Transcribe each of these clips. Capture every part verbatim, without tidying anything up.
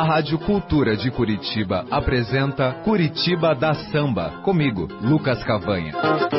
A Rádio Cultura de Curitiba apresenta Curitiba da Samba, comigo, Lucas Cavanha.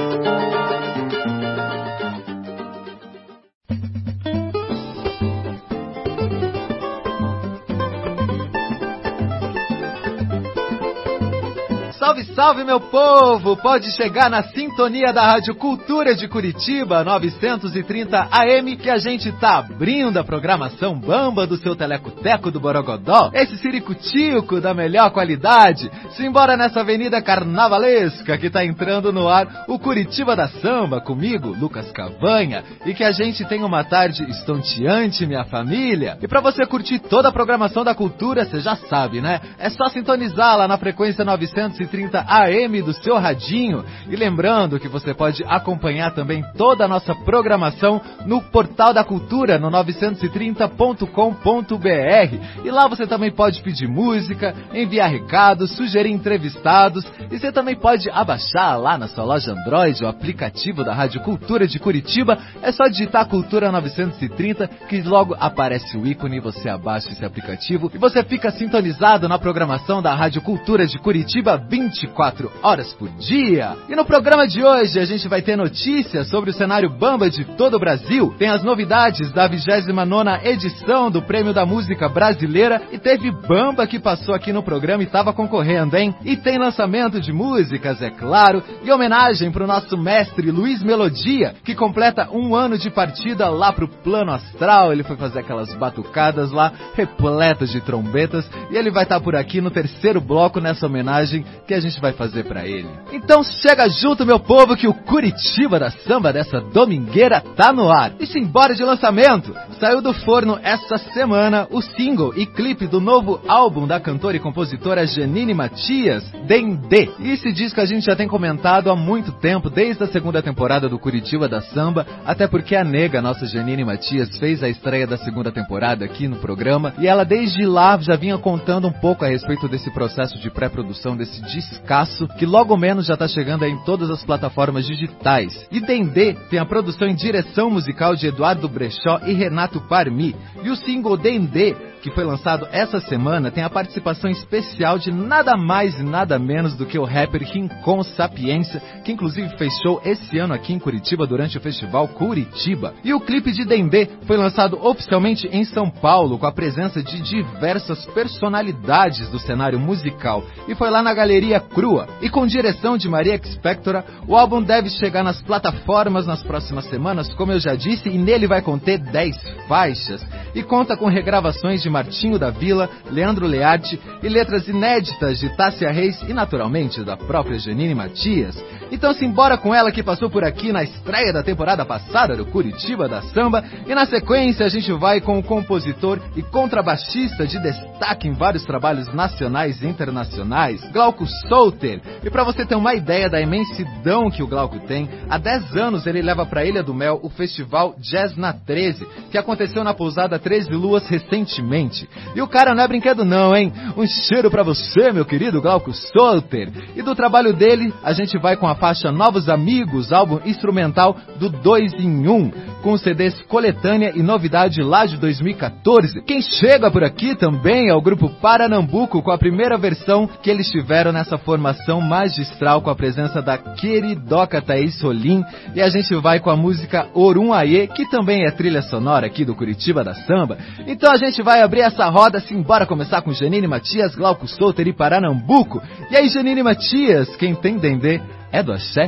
Salve, salve, meu povo! Pode chegar na sintonia da Rádio Cultura de Curitiba, novecentos e trinta A M, que a gente tá abrindo a programação bamba do seu telecoteco do Borogodó, esse ciricutico da melhor qualidade. Simbora nessa avenida carnavalesca que tá entrando no ar o Curitiba da Samba, comigo, Lucas Cavanha, e que a gente tem uma tarde estonteante, minha família. E pra você curtir toda a programação da cultura, você já sabe, né? É só sintonizar lá na frequência novecentos e trinta A M do seu radinho. E lembrando que você pode acompanhar também toda a nossa programação no Portal da Cultura, no novecentos e trinta ponto com ponto b r. E lá você também pode pedir música, enviar recados, sugerir entrevistados. E você também pode abaixar lá na sua loja Android o aplicativo da Rádio Cultura de Curitiba. É só digitar Cultura novecentos e trinta que logo aparece o ícone e você abaixa esse aplicativo. E você fica sintonizado na programação da Rádio Cultura de Curitiba vinte e quatro horas por dia. E no programa de hoje a gente vai ter notícias sobre o cenário bamba de todo o Brasil. Tem as novidades da vigésima nona edição do Prêmio da Música Brasileira. E teve bamba que passou aqui no programa e estava concorrendo, hein? E tem lançamento de músicas, é claro, e homenagem pro nosso mestre Luiz Melodia, que completa um ano de partida lá pro plano astral. Ele foi fazer aquelas batucadas lá, repletas de trombetas, e ele vai estar por aqui no terceiro bloco nessa homenagem que a gente vai fazer pra ele. Então chega junto, meu povo, que o Curitiba da Samba dessa domingueira tá no ar. E simbora de lançamento! Saiu do forno essa semana o single e clipe do novo álbum da cantora e compositora Janine Matias, Dendê. E esse disco a gente já tem comentado há muito tempo, desde a segunda temporada do Curitiba da Samba, até porque a nega, nossa Janine Matias, fez a estreia da segunda temporada aqui no programa, e ela desde lá já vinha contando um pouco a respeito desse processo de pré-produção desse discaço, que logo menos já tá chegando aí em todas as plataformas digitais. E Dendê tem a produção e direção musical de Eduardo Brechó e Renato Parmi. E o single Dendê, que foi lançado essa semana, tem a participação especial de nada mais e nada menos do que o rapper Rincon Sapiência, que inclusive fez show esse ano aqui em Curitiba durante o festival Curitiba. E o clipe de Dendê foi lançado oficialmente em São Paulo, com a presença de diversas personalidades do cenário musical. E foi lá na Galeria Crua. E com direção de Maria Expectora, o álbum deve chegar nas plataformas nas próximas semanas, como eu já disse, e nele vai conter dez faixas. E conta com regravações de Martinho da Vila, Leandro Learte e letras inéditas de Tássia Reis e, naturalmente, da própria Janine Matias. Então simbora com ela que passou por aqui na estreia da temporada passada do Curitiba da Samba. E na sequência a gente vai com o compositor e contrabaixista de destaque em vários trabalhos nacionais e internacionais, Glauco Souter. E pra você ter uma ideia da imensidão que o Glauco tem, há dez anos ele leva pra Ilha do Mel o festival Jazz na treze, que aconteceu na pousada treze Luas recentemente. E o cara não é brinquedo não, hein? Um cheiro pra você, meu querido Glauco Souter. E do trabalho dele, a gente vai com a faixa Novos Amigos, álbum instrumental do dois em um, com os C Ds Coletânea e Novidade lá de dois mil e quatorze. Quem chega por aqui também é o grupo Paranambuco, com a primeira versão que eles tiveram nessa formação magistral, com a presença da queridoca Thaís Rolim. E a gente vai com a música Orum Aie, que também é trilha sonora aqui do Curitiba da Samba. Então a gente vai abrir essa roda, simbora começar com Janine Matias, Glauco Souter e Paranambuco. E aí, Janine Matias, quem tem Dendê é do axé?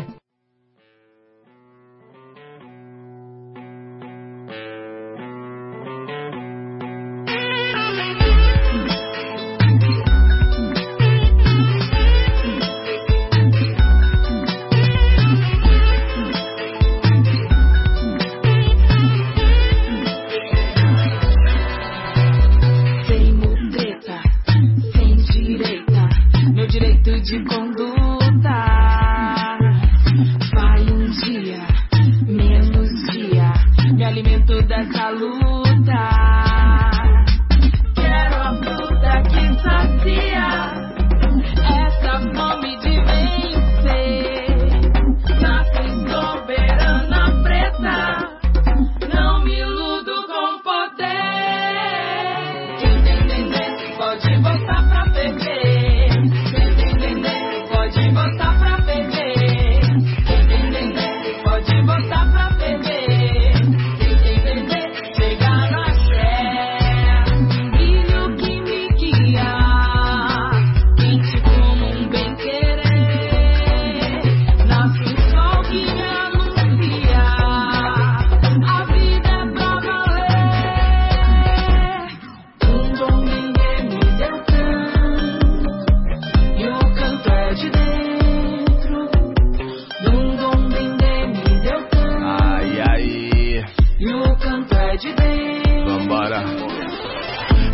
De conduta,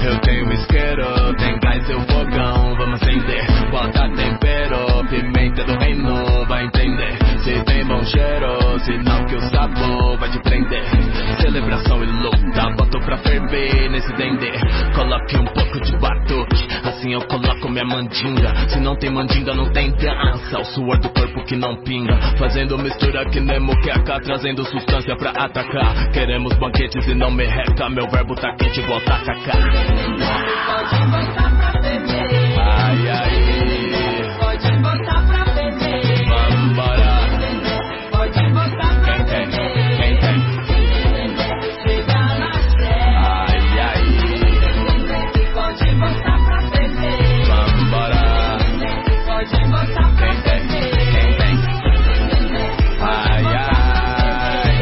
Eu tenho isqueiro, tem gás e o fogão, vamos acender. Bota tempero, pimenta do reino, vai entender. Se tem bom cheiro, sinal que o sabor vai te prender. Celebração e luta, boto pra ferver nesse dendê. Coloque um pouco de batuque, assim eu coloco minha mandinga. Se não tem mandinga não tem dança, o suor do corpo que não pinga. Fazendo mistura que nem muqueca, trazendo substância pra atacar. Queremos banquetes e não merreca, meu verbo tá quente igual tacacá. Pode botar pra beber. Ai, ai. Pode botar pra beber. Vambora. Pode botar pra Quem tem? beber. Quem tem? Chega na sé. Ai, ai. Pode botar pra beber. Vambora. Pode botar pra Quem tem? beber. Quem tem? Ai, ai.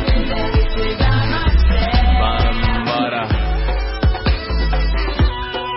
Chega na sé. Vambora.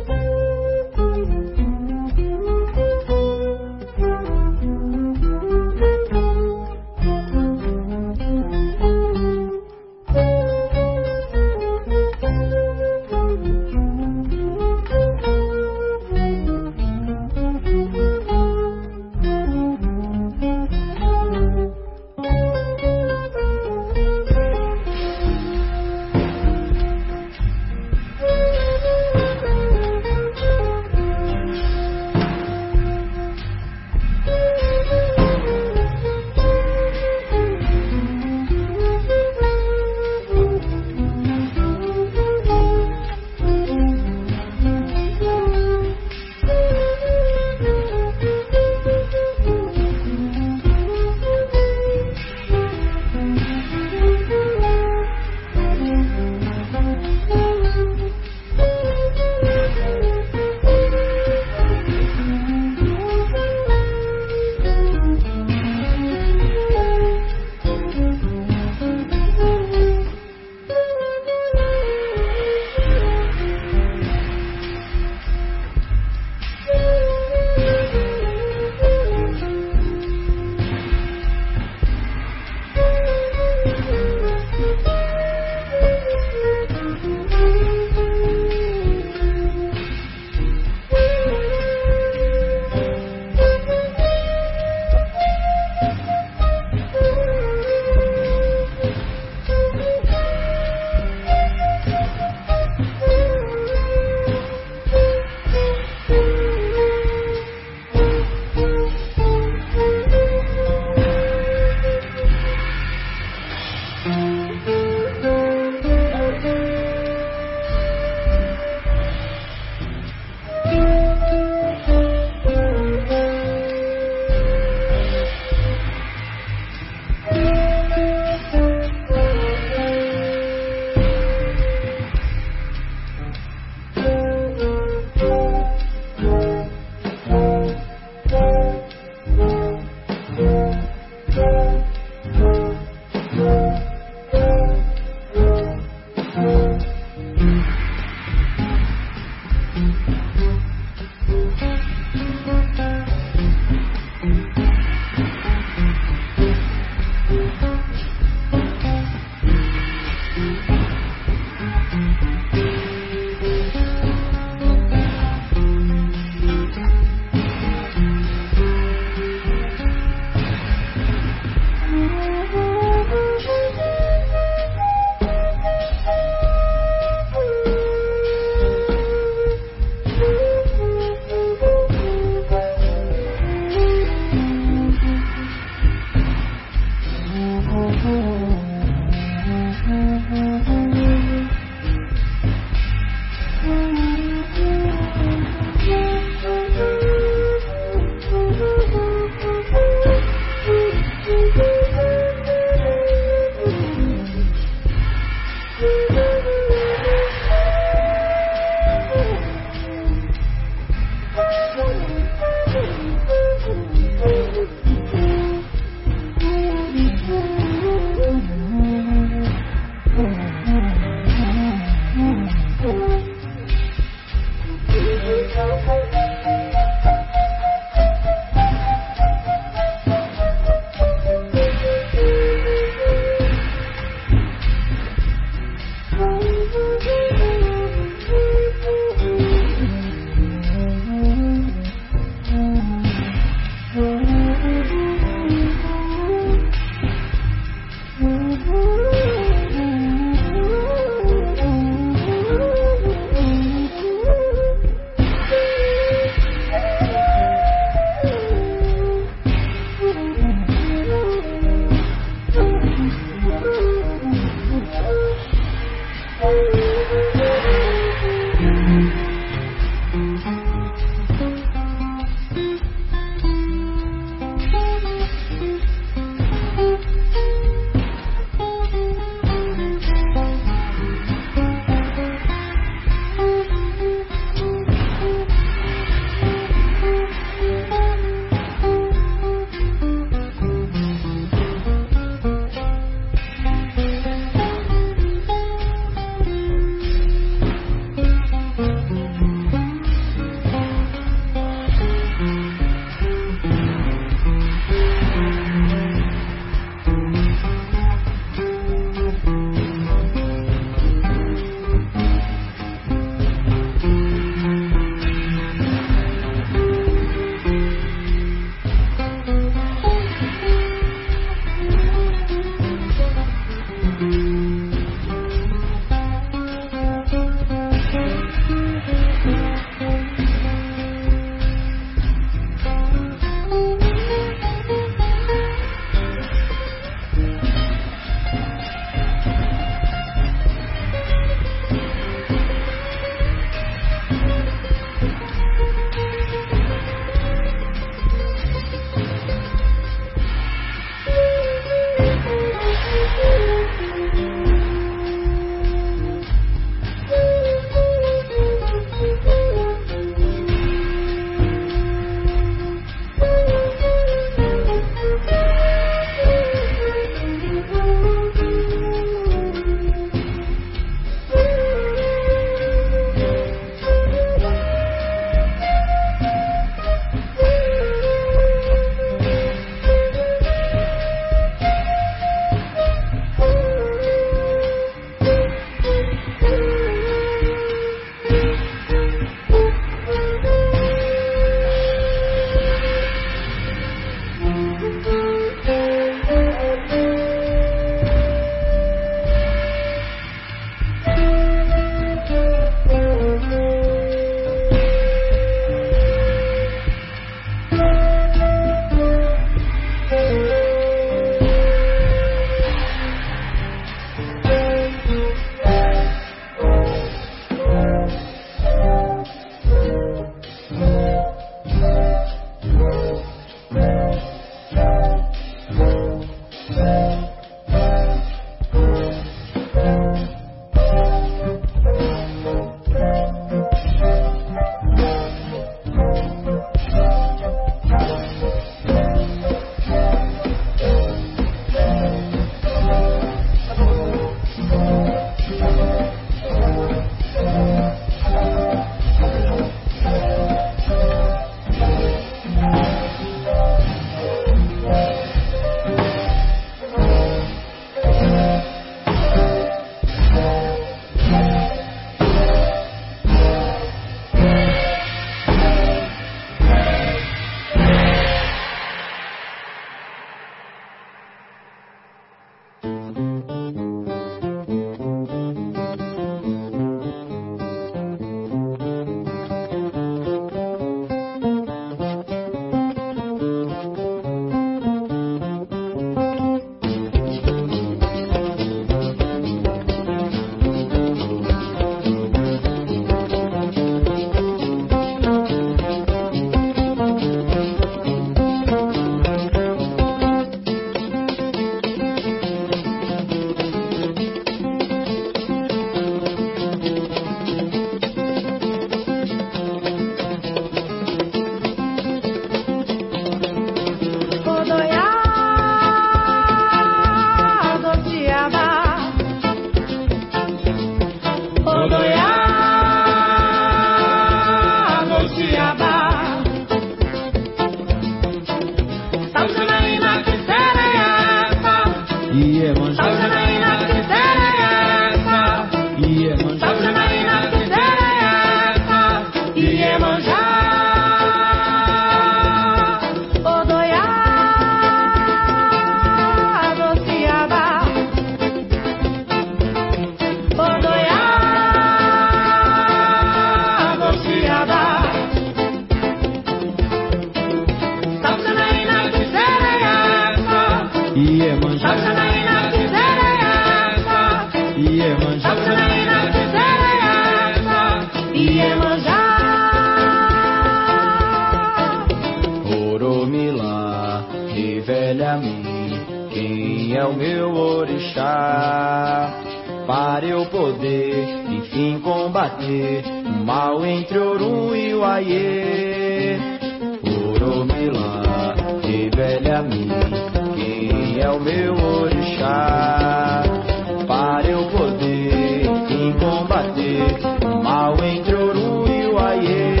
o meu orixá. Para eu poder, enfim, combater o mal entre Orum e o Aiê. Oromilá, revele a mim quem é o meu orixá. Para eu poder, enfim, combater o mal entre Orum e o Aiê.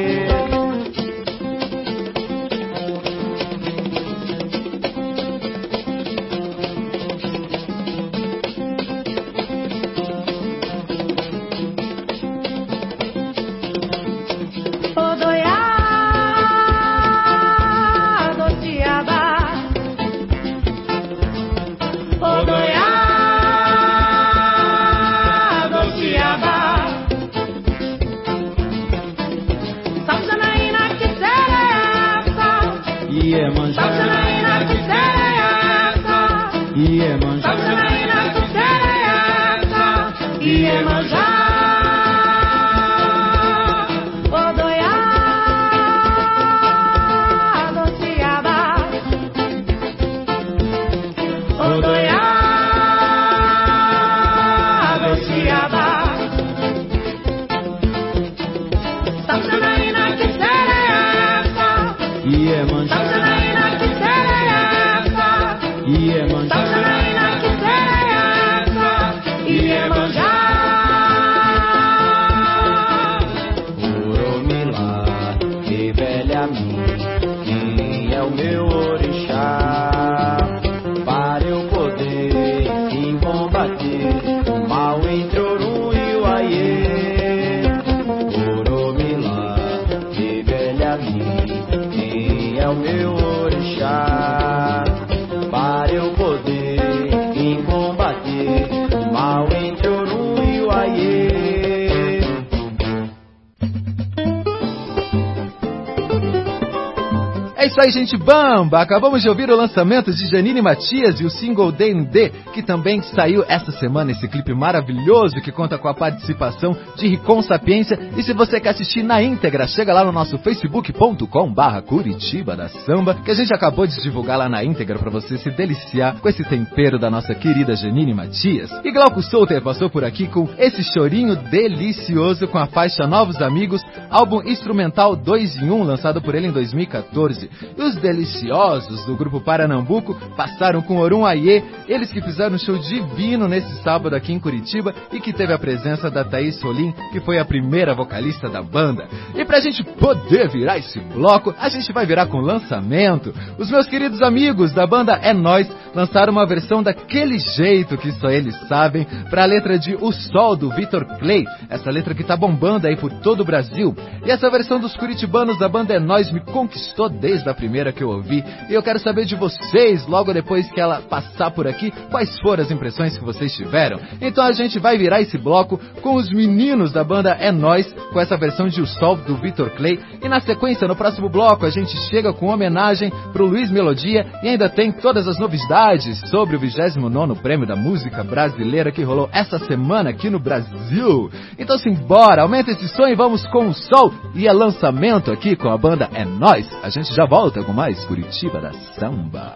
É isso aí, gente bamba! Acabamos de ouvir o lançamento de Janine Matias e o single D and D, que também saiu essa semana, esse clipe maravilhoso que conta com a participação de Ricon Sapiência. E se você quer assistir na íntegra, chega lá no nosso facebook ponto com barra Curitiba da Samba, que a gente acabou de divulgar lá na íntegra para você se deliciar com esse tempero da nossa querida Janine Matias. E Glauco Souter passou por aqui com esse chorinho delicioso com a faixa Novos Amigos, álbum instrumental dois em um, lançado por ele em dois mil e quatorze. E os deliciosos do grupo Paranambuco passaram com Orum Aiê, eles que fizeram um show divino nesse sábado aqui em Curitiba e que teve a presença da Thaís Solim, que foi a primeira vocalista da banda. E pra gente poder virar esse bloco, a gente vai virar com lançamento. Os meus queridos amigos da banda É Nóis lançaram uma versão daquele jeito que só eles sabem pra letra de O Sol, do Vitor Clay, essa letra que tá bombando aí por todo o Brasil. E essa versão dos curitibanos da banda É Nóis me conquistou desde a primeira que eu ouvi, e eu quero saber de vocês, logo depois que ela passar por aqui, quais foram as impressões que vocês tiveram. Então a gente vai virar esse bloco com os meninos da banda É Nóis, com essa versão de O Sol, do Vitor Clay, e na sequência, no próximo bloco, a gente chega com homenagem pro Luiz Melodia, e ainda tem todas as novidades sobre o vigésimo nono Prêmio da Música Brasileira que rolou essa semana aqui no Brasil. Então simbora, aumenta esse som e vamos com o Sol, e é lançamento aqui com a banda É Nóis. A gente já volta com mais Curitiba da Samba.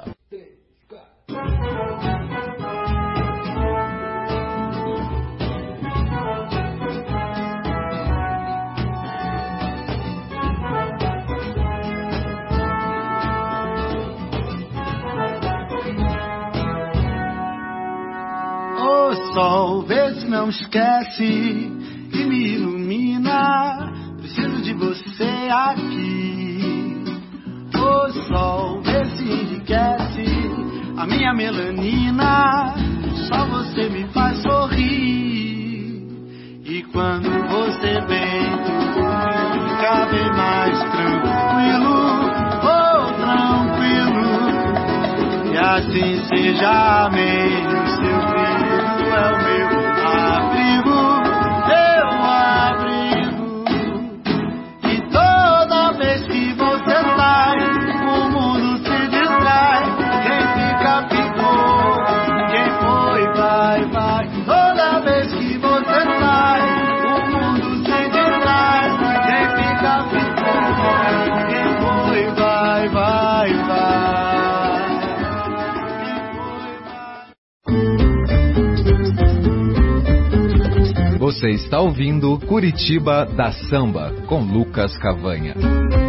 O sol, vê se não esquece e me ilumina. Preciso de você aqui. O sol, vê se enriquece a minha melanina. Só você me faz sorrir. E quando você vem, tudo fica bem mais tranquilo. Oh, tranquilo. E assim seja, amém. Seu filho é o meu abrigo, meu abrigo. E toda vez que você sai, o mundo se distrai. Quem fica, ficou. Quem foi, vai, vai. Toda vez que você sai, o mundo se distrai. Quem fica, ficou. Quem foi, vai, vai, vai. Quem foi, vai. Você está ouvindo Curitiba da Samba, com Lucas Cavanha.